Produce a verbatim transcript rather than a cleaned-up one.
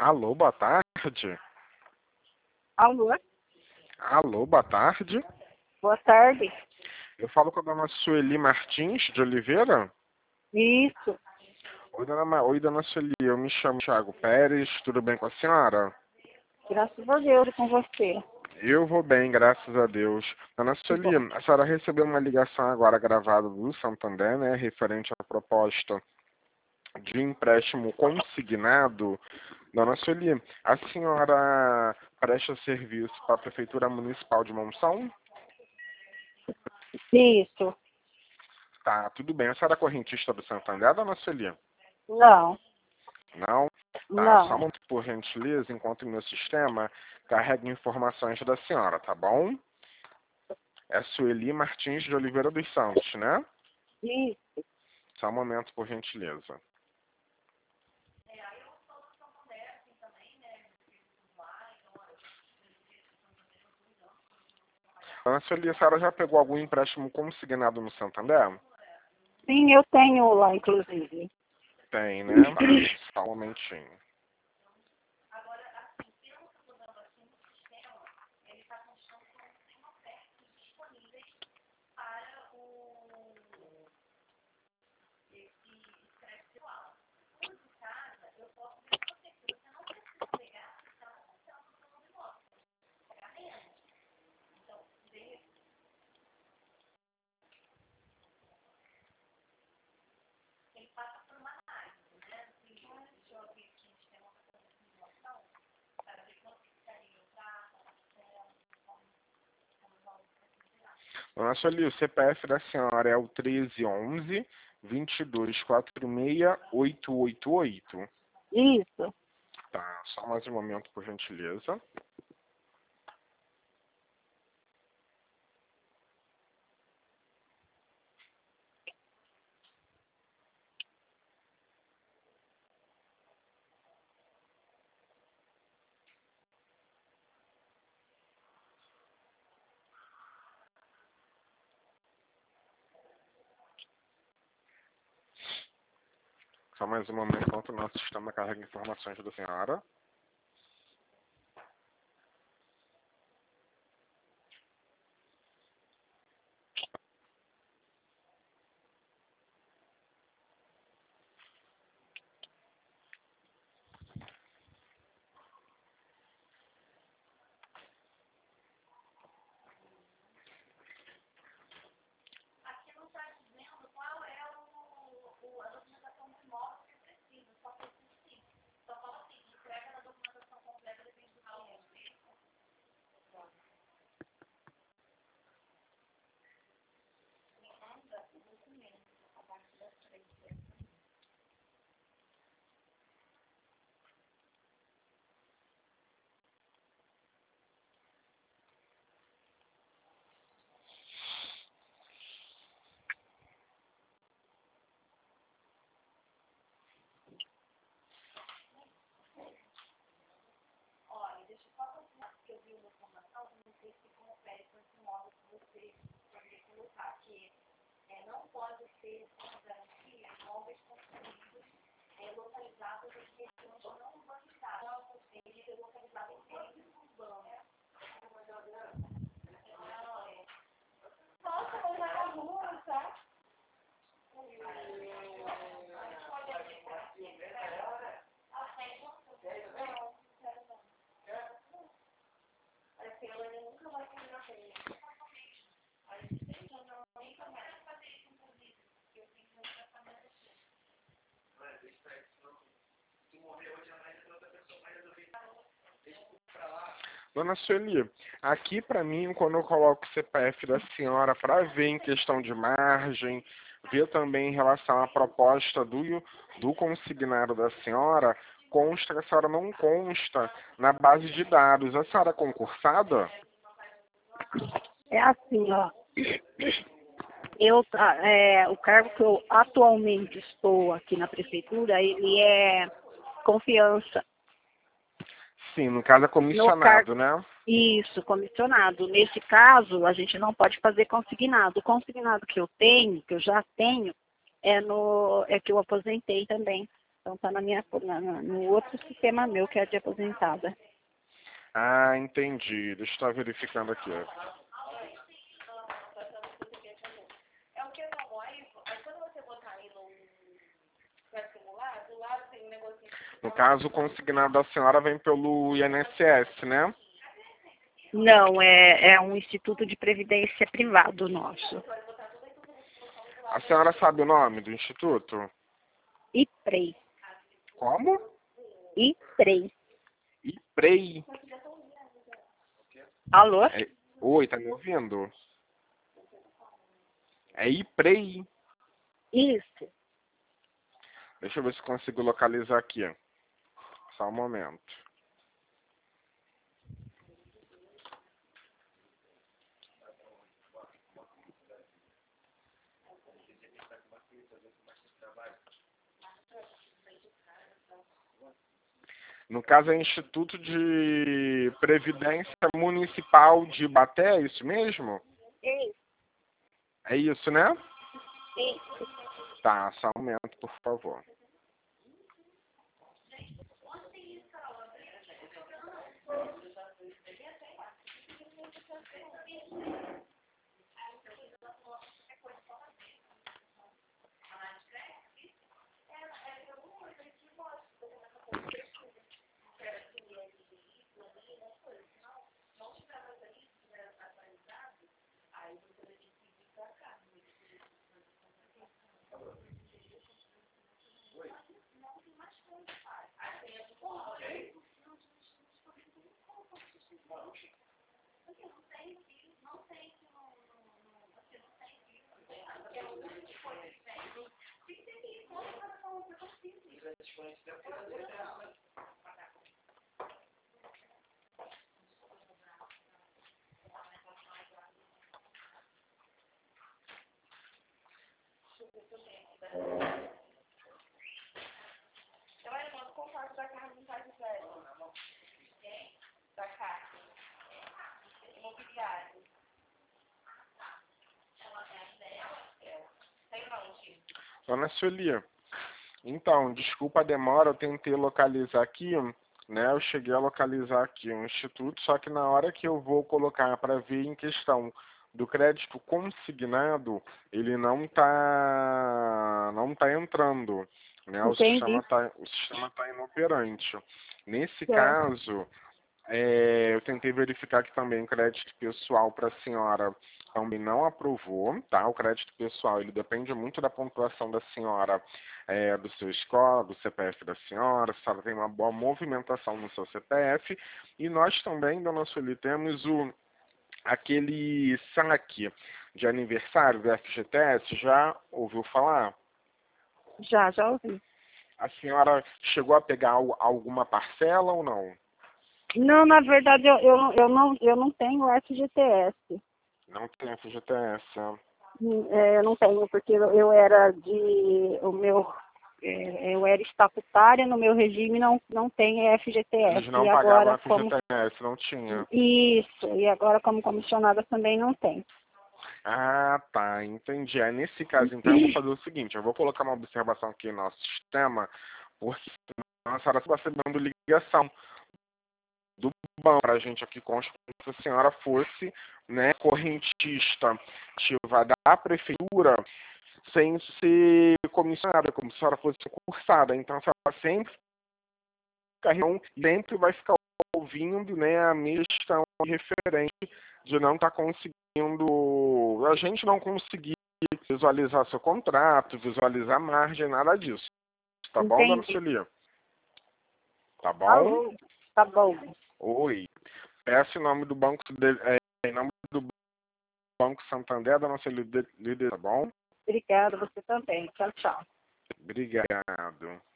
Alô, boa tarde. Alô? Alô, boa tarde. Boa tarde. Eu falo com a dona Sueli Martins de Oliveira. Isso. Oi, dona, Ma... Oi, dona Sueli, eu me chamo Thiago Pérez, tudo bem com a senhora? Graças a Deus e com você. Eu vou bem, graças a Deus. Dona Que Sueli, bom. a senhora recebeu uma ligação agora gravada do Santander, né, referente à proposta de empréstimo consignado. Dona Sueli, a senhora presta serviço para a Prefeitura Municipal de Monção? Isso. Tá, tudo bem. A senhora é correntista do Santander, dona Sueli? Não. Não? Tá, só Não. muito por gentileza, enquanto o meu sistema carrega informações da senhora, tá bom? É Sueli Martins de Oliveira dos Santos, né? Isso. Só um momento, por gentileza. Dona Sueli, a senhora já pegou algum empréstimo consignado no Santander? Sim, eu tenho lá, inclusive. Tem, né? Só um momentinho. Dona Sueli, o C P F da senhora é o treze onze, vinte e dois quarenta e seis, oitocentos e oitenta e oito. Isso. Tá, só mais um momento, por gentileza. Só mais um momento, enquanto o nosso sistema carrega informações da senhora. Dona Sueli, aqui para mim, quando eu coloco o C P F da senhora para ver em questão de margem, ver também em relação à proposta do, do consignado da senhora, consta que a senhora não consta na base de dados. A senhora é concursada? É assim, ó. Eu, tá, é, o cargo que eu atualmente estou aqui na prefeitura, ele é confiança. Sim, no caso é No car... comissionado, né? Isso, comissionado. Nesse caso, a gente não pode fazer consignado. O consignado que eu tenho, que eu já tenho, é, no... é que eu aposentei também. Então tá na minha, na, na- no outro sistema meu, que é de aposentada. Ah, entendi. Deixa eu estar verificando aqui. No caso, o consignado da senhora vem pelo I N S S, né? Não, é, é um instituto de previdência privado nosso. A senhora sabe o nome do instituto? IPREI. Como? IPREI. IPREI. Alô? É... Oi, tá me ouvindo? É IPREI. Isso. Deixa eu ver se consigo localizar aqui. Só um momento. No caso, é Instituto de Previdência Municipal de Ibaté, é isso mesmo? Isso. É isso, né? Isso. Tá, só um momento, por favor. Dona Sueli, então, desculpa a demora, eu tentei localizar aqui, né? Eu cheguei a localizar aqui um instituto, só que na hora que eu vou colocar para ver em questão do crédito consignado, ele não tá, não tá entrando, né? O Entendi. sistema tá, o sistema tá inoperante. Nesse Certo. caso, é, eu tentei verificar que também o crédito pessoal para a senhora também não aprovou, tá? O crédito pessoal, ele depende muito da pontuação da senhora, é, do seu escola, do C P F da senhora, se a senhora tem uma boa movimentação no seu C P F. E nós também, dona Sueli, temos o, aquele saque de aniversário do F G T S, já ouviu falar? Já, já ouvi. A senhora chegou a pegar al- alguma parcela ou não? Não, na verdade, eu, eu, não- eu, não, eu não tenho F G T S. Não tem F G T S. Hum, é, eu não tenho, porque eu, eu era de. O meu. é, eu era estatutária, no meu regime não, não tem F G T S. Eles E não pagavam agora, como. F G T S, não tinha. Isso, e agora, como comissionada, também não tem. Ah, tá, entendi. Aí, nesse caso, então, eu vou fazer o seguinte, eu vou colocar uma observação aqui no nosso sistema, porque senão a senhora está recebendo ligação do banco para a gente aqui consta que se a senhora fosse, né, correntista ativa da prefeitura, sem ser comissionada, como se a senhora fosse concursada. Então, a senhora sempre, sempre vai ficar ouvindo, né, a mesma questão referente de não estar conseguindo, a gente não conseguir visualizar seu contrato, visualizar a margem, nada disso. Tá bom, dona Entendi. Celia? Tá bom? Alô? Tá bom. Oi. Peço em nome do Banco, de, é, em nome do Banco Santander, da nossa líder, líder, tá bom? Obrigada, você também. Tchau, tchau. Obrigado.